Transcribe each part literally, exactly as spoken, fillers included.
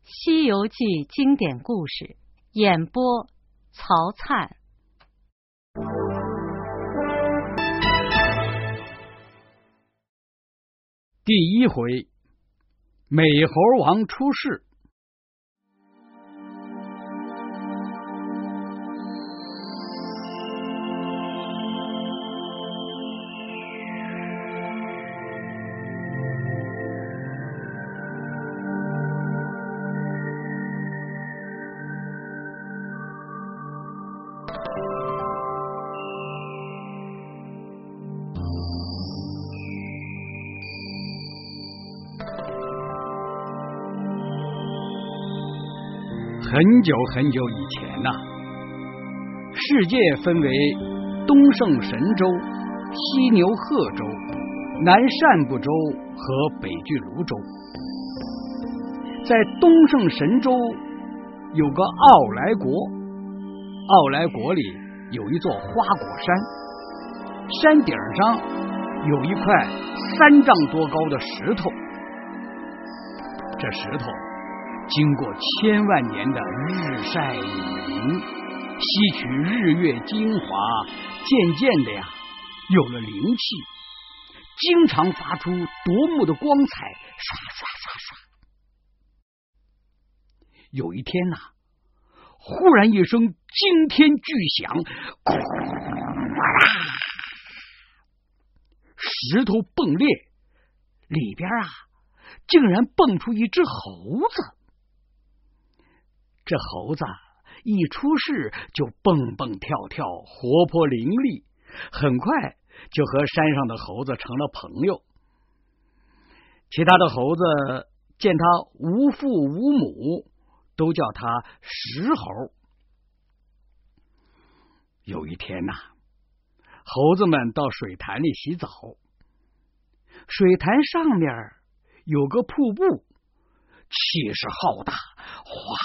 西游记》经典故事，演播曹灿。 第一回，美猴王出世。很久很久以前呐、啊，世界分为东胜神州、西牛贺州、南赡部州和北俱泸州。在东胜神州有个傲来国，傲来国里有一座花果山，山顶上有一块三丈多高的石头，这石头经过千万年的日晒雨淋，吸取日月精华，渐渐的呀，有了灵气，经常发出夺目的光彩，刷刷刷刷。有一天呐、啊，忽然一声惊天巨响，石头迸裂，里边啊，竟然蹦出一只猴子。这猴子一出世就蹦蹦跳跳，活泼伶俐，很快就和山上的猴子成了朋友。其他的猴子见他无父无母，都叫他石猴。有一天呐、啊，猴子们到水潭里洗澡，水潭上面有个瀑布，气势浩大，哗，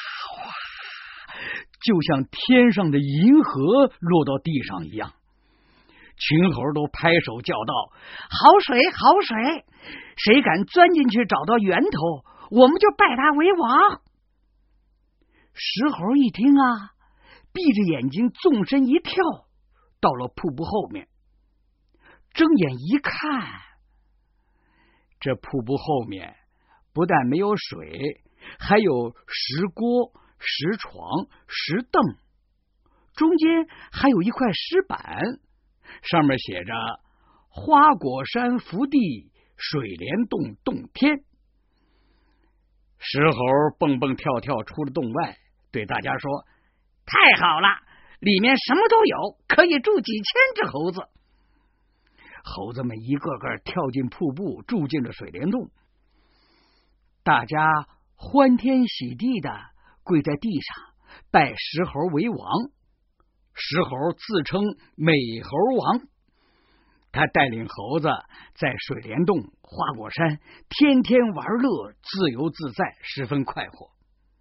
就像天上的银河落到地上一样，群猴都拍手叫道：好水好水，谁敢钻进去找到源头，我们就拜他为王。石猴一听啊，闭着眼睛纵身一跳，到了瀑布后面，睁眼一看，这瀑布后面不但没有水，还有石锅、石床、石凳，中间还有一块石板，上面写着花果山福地，水帘洞洞天。石猴蹦蹦跳跳出了洞外，对大家说：太好了，里面什么都有，可以住几千只猴子。猴子们一个个跳进瀑布，住进了水帘洞，大家欢天喜地的跪在地上拜石猴为王。石猴自称美猴王，他带领猴子在水帘洞、花果山天天玩乐，自由自在，十分快活。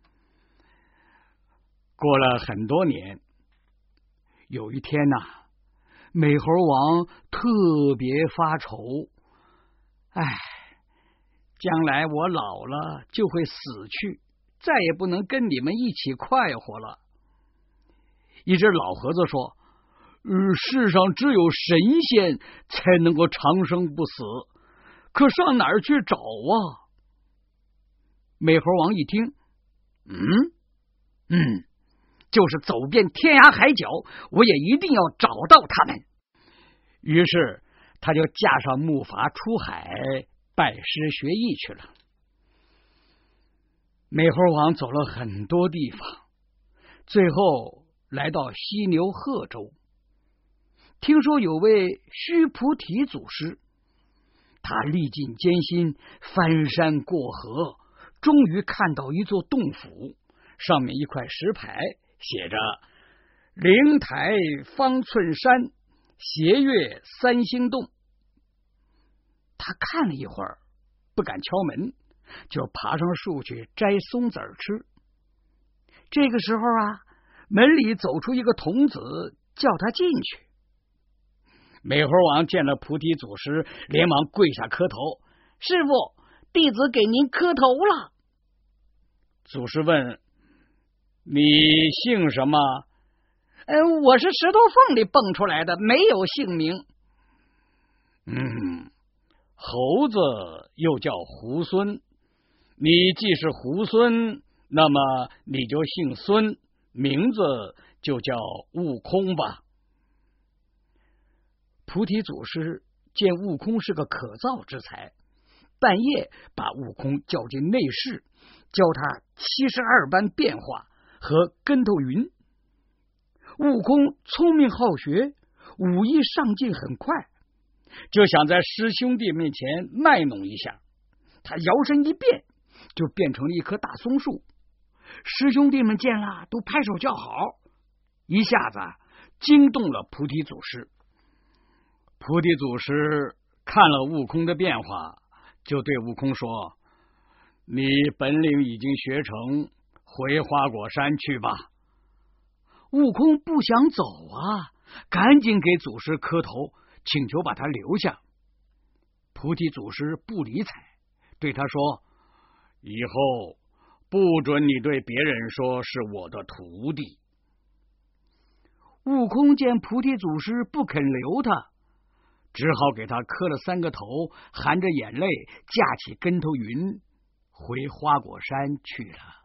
过了很多年，有一天呐、啊，美猴王特别发愁，唉，将来我老了就会死去，再也不能跟你们一起快活了。一只老猴子说：呃，世上只有神仙才能够长生不死，可上哪儿去找啊？美猴王一听，嗯嗯，就是走遍天涯海角，我也一定要找到他们。于是他就驾上木筏出海拜师学艺去了。美猴王走了很多地方，最后来到西牛贺州，听说有位须菩提祖师，他历尽艰辛，翻山过河，终于看到一座洞府，上面一块石牌写着灵台方寸山，斜月三星洞。他看了一会儿，不敢敲门，就爬上树去摘松子吃。这个时候啊，门里走出一个童子，叫他进去。美猴王见了菩提祖师，连忙跪下磕头：师父，弟子给您磕头了。 祖师问：“你姓什么？”“ 呃，我是石头缝里蹦出来的，没有姓名。”“ 嗯，猴子又叫猢狲，你既是猢狲，那么你就姓孙，名字就叫悟空吧。”菩提祖师见悟空是个可造之才，半夜把悟空叫进内室，教他七十二般变化和跟头云。悟空聪明好学，武艺上进很快，就想在师兄弟面前卖弄一下。他摇身一变，就变成了一棵大松树。师兄弟们见了，都拍手叫好，一下子惊动了菩提祖师。菩提祖师看了悟空的变化，就对悟空说：“你本领已经学成，回花果山去吧。”悟空不想走啊，赶紧给祖师磕头，请求把他留下。菩提祖师不理睬，对他说：“以后不准你对别人说是我的徒弟。”悟空见菩提祖师不肯留他，只好给他磕了三个头，含着眼泪架起跟头云，回花果山去了。